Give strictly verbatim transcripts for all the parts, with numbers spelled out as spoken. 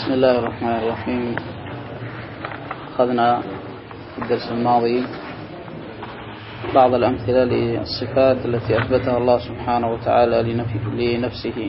بسم الله الرحمن الرحيم. أخذنا في الدرس الماضي بعض الأمثلة للصفات التي أثبتها الله سبحانه وتعالى لنفسه.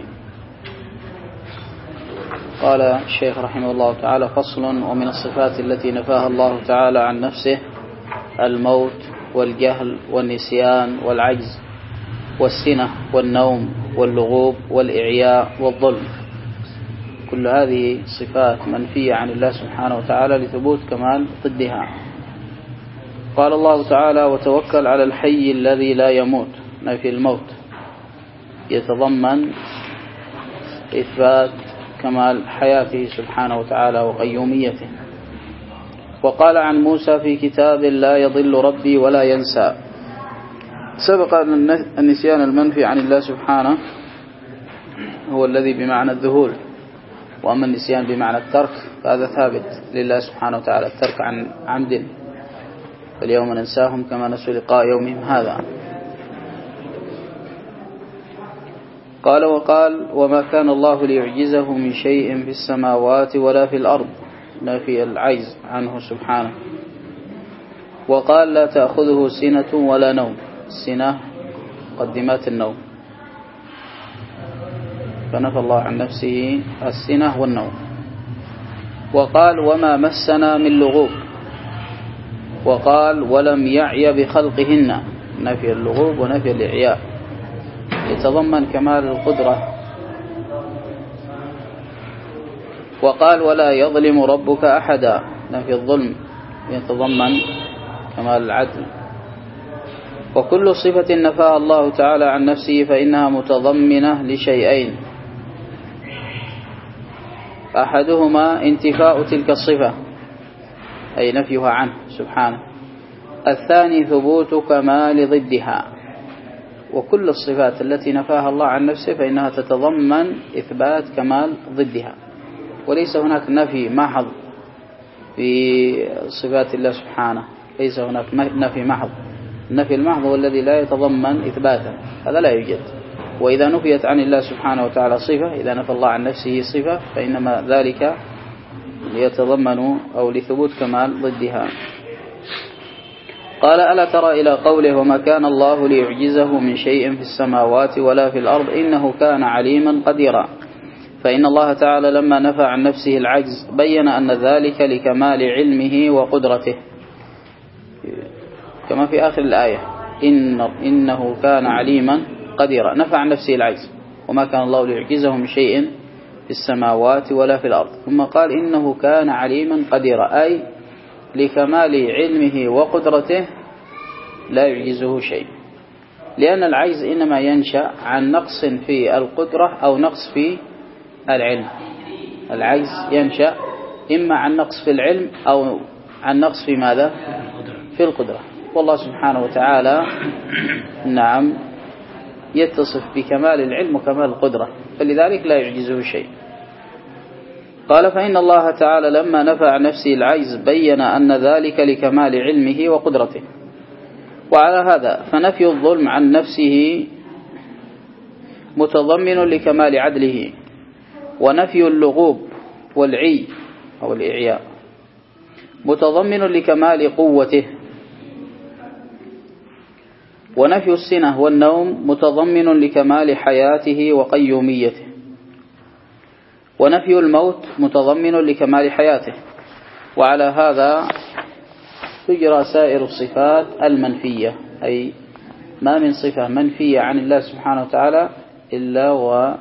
قال الشيخ رحمه الله تعالى: فصل: ومن الصفات التي نفاها الله تعالى عن نفسه الموت والجهل والنسيان والعجز والسنة والنوم واللغوب والإعياء والظلم. كل هذه صفات منفية عن الله سبحانه وتعالى لثبوت كمال ضدها. قال الله تعالى: وتوكل على الحي الذي لا يموت. نفي الموت يتضمن إثبات كمال حياته سبحانه وتعالى وقيوميته. وقال عن موسى في كتاب: لا يضل ربي ولا ينسى. سبق أن النسيان المنفي عن الله سبحانه هو الذي بمعنى الذهول، وأما النسيان بمعنى الترك فهذا ثابت لله سبحانه وتعالى، الترك عن عمد. فاليوم ننساهم كما نسوا لقاء يومهم هذا. قال: وقال: وما كان الله ليعجزه من شيء في السماوات ولا في الأرض. نفي العجز عنه سبحانه. وقال: لا تأخذه سنة ولا نوم. السنة مقدمات النوم، فنفى الله عن نفسه السنة والنوم. وقال: وما مسنا من لغوب. وقال: ولم يعي بخلقهن. نفي اللغوب ونفي الإعياء يتضمن كمال القدرة. وقال: ولا يظلم ربك أحدا. نفي الظلم يتضمن كمال العدل. وكل صفة نفاها الله تعالى عن نفسه فإنها متضمنة لشيئين: أحدهما انتفاء تلك الصفة أي نفيها عنه سبحانه، الثاني ثبوت كمال ضدها. وكل الصفات التي نفاها الله عن نفسه فإنها تتضمن إثبات كمال ضدها، وليس هناك نفي محض في صفات الله سبحانه. ليس هناك نفي محض. النفي المحض هو الذي لا يتضمن إثباتا، هذا لا يوجد. وإذا نفيت عن الله سبحانه وتعالى صفة، إذا نفى الله عن نفسه صفة، فإنما ذلك يتضمن أو لثبوت كمال ضدها. قال: ألا ترى إلى قوله: وما كان الله ليعجزه من شيء في السماوات ولا في الأرض إنه كان عليما قديرا. فإن الله تعالى لما نفى عن نفسه العجز بين أن ذلك لكمال علمه وقدرته، كما في آخر الآية: إن إنه كان عليما قديرا. نفى عن نفسه العجز: وما كان الله ليعجزه من شيء في السماوات ولا في الأرض. ثم قال: إنه كان عليما قديرا، أي لكمال علمه وقدرته لا يعجزه شيء. لأن العجز إنما ينشأ عن نقص في القدرة أو نقص في العلم. العجز ينشأ إما عن نقص في العلم أو عن نقص في ماذا؟ في القدرة. والله سبحانه وتعالى نعم يتصف بكمال العلم وكمال القدرة، فلذلك لا يعجزه شيء. قال: فإن الله تعالى لما نفى عن نفسه العجز بين أن ذلك لكمال علمه وقدرته. وعلى هذا فنفي الظلم عن نفسه متضمن لكمال عدله، ونفي اللغوب والعي أو الإعياء متضمن لكمال قوته، ونفي السنة والنوم متضمن لكمال حياته وقيوميته، ونفي الموت متضمن لكمال حياته. وعلى هذا تجرى سائر الصفات المنفية، أي ما من صفة منفية عن الله سبحانه وتعالى إلا و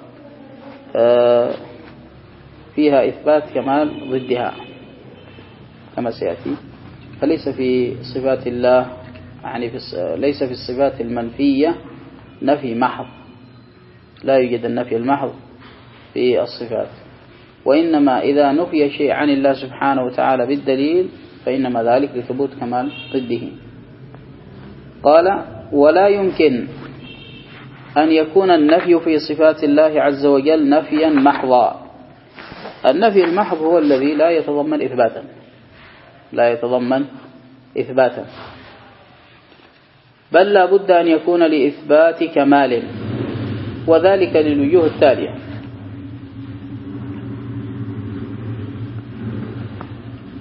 فيها إثبات كمال ضدها كما سيأتي. فليس في صفات الله يعني في ليس في الصفات المنفية نفي محض، لا يوجد النفي المحض في الصفات. وإنما إذا نفي شيء عن الله سبحانه وتعالى بالدليل فإنما ذلك لثبوت كمال ضده. قال: ولا يمكن أن يكون النفي في صفات الله عز وجل نفيا محضا. النفي المحض هو الذي لا يتضمن إثباتا، لا يتضمن إثباتا، بل لا بد أن يكون لإثبات كمال، وذلك للوجوه التالية: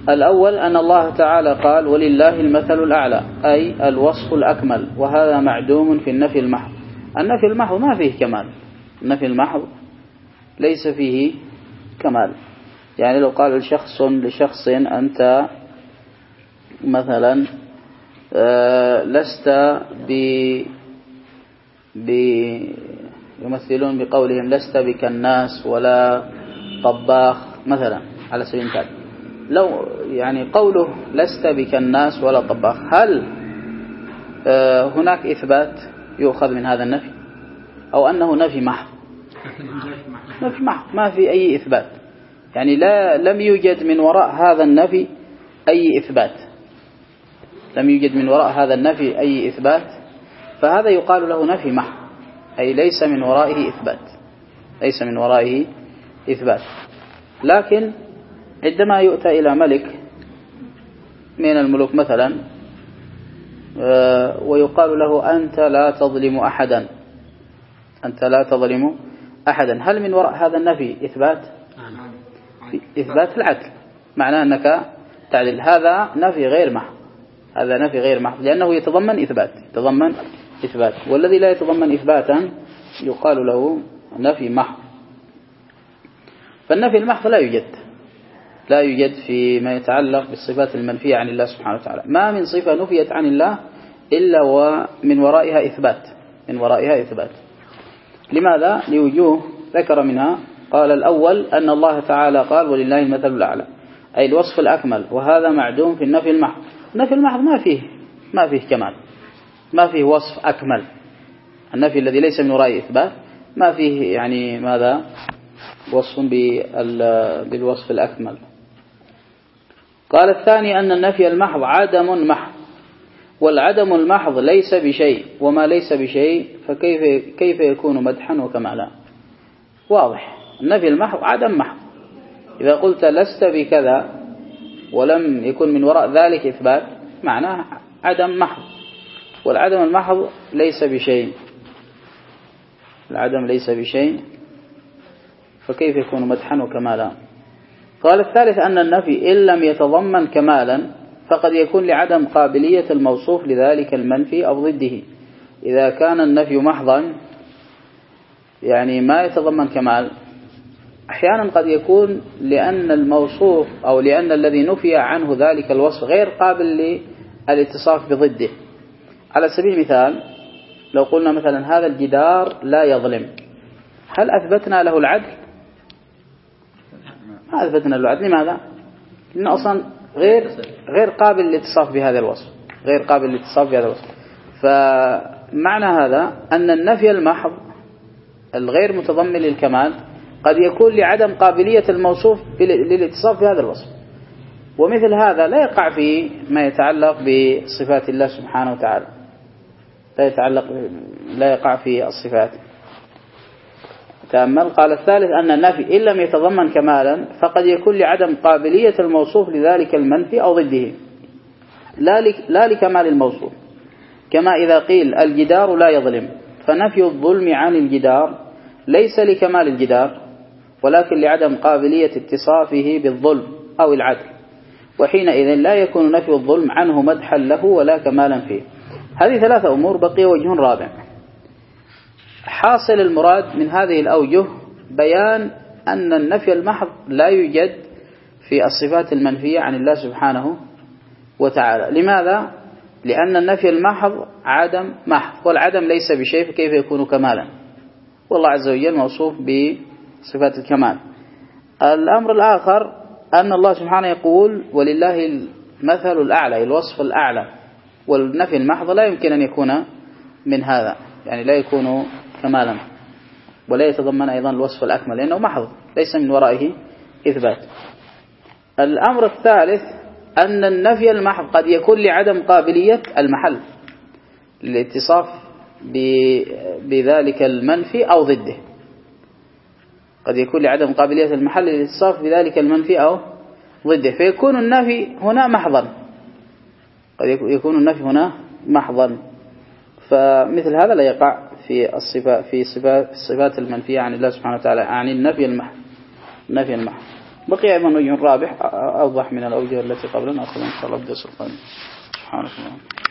الأول أن الله تعالى قال ولله المثل الأعلى، أي الوصف الأكمل، وهذا معدوم في النفي المحض. النفي المحض ما فيه كمال، النفي المحض ليس فيه كمال. يعني لو قال شخص لشخص أنت مثلا لست ب ب يمثلون بقولهم لست بكناس ولا طباخ مثلا على سبيل المثال، لو يعني قوله لست بكناس ولا طباخ، هل هناك إثبات يؤخذ من هذا النفي أو أنه نفي محض؟ نفي محض، ما في أي إثبات، يعني لا لم يوجد من وراء هذا النفي أي إثبات، لم يوجد من وراء هذا النفي أي إثبات، فهذا يقال له نفي محض، أي ليس من ورائه إثبات، ليس من ورائه إثبات. لكن عندما يؤتى إلى ملك من الملوك مثلا ويقال له أنت لا تظلم أحدا، أنت لا تظلم أحدا، هل من وراء هذا النفي إثبات؟ إثبات العدل، معناه أنك تعدل، هذا نفي غير محض، هذا نفي غير محض لأنه يتضمن إثبات، يتضمن إثبات، والذي لا يتضمن إثباتا يقال له نفي محض. فالنفي المحض لا يوجد، لا يوجد فيما يتعلق بالصفات المنفية عن الله سبحانه وتعالى، ما من صفة نفيت عن الله إلا ومن ورائها إثبات، من ورائها إثبات. لماذا؟ لوجوه ذكر منها. قال الأول أن الله تعالى قال ولله المثل الأعلى، أي الوصف الأكمل، وهذا معدوم في النفي المحض. النفي المحض ما فيه ما فيه كمال، ما فيه وصف أكمل، النفي الذي ليس من وراء إثبات ما فيه يعني ماذا وصف بالوصف الأكمل. قال الثاني أن النفي المحض عدم محض، والعدم المحض ليس بشيء، وما ليس بشيء فكيف كيف يكون مدحا وكمالا؟ واضح، النفي المحض عدم محض، إذا قلت لست بكذا ولم يكن من وراء ذلك إثبات معناه عدم محض، والعدم المحض ليس بشيء، العدم ليس بشيء فكيف يكون مدحا وكمالا؟ قال الثالث أن النفي إن لم يتضمن كمالا فقد يكون لعدم قابلية الموصوف لذلك المنفي أو ضده. إذا كان النفي محضا يعني ما يتضمن كمال، أحيانا قد يكون لأن الموصوف أو لأن الذي نفي عنه ذلك الوصف غير قابل للاتصاف بضده. على سبيل المثال لو قلنا مثلا هذا الجدار لا يظلم، هل أثبتنا له العدل؟ ما أثبتنا له العدل. لماذا؟ لأنه أصلا غير غير قابل للاتصاف بهذا الوصف، غير قابل للاتصاف بهذا الوصف. فمعنى هذا أن النفي المحض الغير متضمن للكمال قد يكون لعدم قابلية الموصوف للاتصاف بهذا الوصف، ومثل هذا لا يقع في ما يتعلق بصفات الله سبحانه وتعالى، لا يتعلق لا يقع في الصفات. تأمل. قال الثالث أن النفي إن لم يتضمن كمالا فقد يكون لعدم قابلية الموصوف لذلك المنفي أو ضده، لا لكمال الموصوف، كما إذا قيل الجدار لا يظلم، فنفي الظلم عن الجدار ليس لكمال الجدار ولكن لعدم قابلية اتصافه بالظلم أو العدل، وحينئذ لا يكون نفي الظلم عنه مدحا له ولا كمالا فيه. هذه ثلاثة أمور، بقي وجه رابع. حاصل المراد من هذه الأوجه بيان أن النفي المحض لا يوجد في الصفات المنفية عن الله سبحانه وتعالى. لماذا؟ لأن النفي المحض عدم محض، والعدم ليس بشيء فكيف يكون كمالا، والله عز وجل موصوف بصفات الكمال. الأمر الآخر أن الله سبحانه يقول ولله المثل الأعلى، الوصف الأعلى، والنفي المحض لا يمكن أن يكون من هذا، يعني لا يكون كمالا ولا يتضمن أيضا الوصف الأكمل لأنه محض ليس من ورائه إثبات. الأمر الثالث أن النفي المحض قد يكون لعدم قابلية المحل للاتصاف بذلك المنفي أو ضده، قد يكون لعدم قابلية المحل للاتصاف بذلك المنفي أو ضده، فيكون النفي هنا محضا، قد يكون النفي هنا محضا. فمثل هذا لا يقع في الصفات في صفات الصفات المنفية عن الله سبحانه وتعالى، عن النفي المحض، النفي المحض. بقي أيضا وجه رابح أوضح من الأوجه التي قبلنا، أخذ إن شاء الله بدرس القادم. سبحانك اللهم.